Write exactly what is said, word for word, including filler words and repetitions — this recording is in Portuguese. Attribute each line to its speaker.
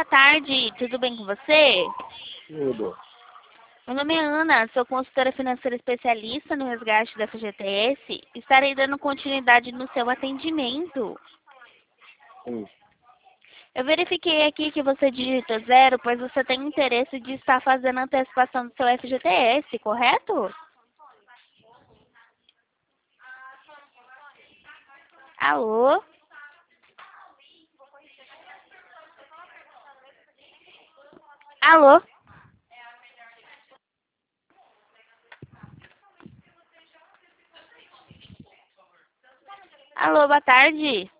Speaker 1: tarde, tudo bem com você?
Speaker 2: Tudo.
Speaker 1: Meu nome é Ana, sou consultora financeira especialista no resgate da F G T S. Estarei dando continuidade no seu atendimento.
Speaker 2: Sim.
Speaker 1: Eu verifiquei aqui que você digita zero, pois você tem interesse de estar fazendo a antecipação do seu F G T S, correto? Alô? Alô? Alô, boa tarde.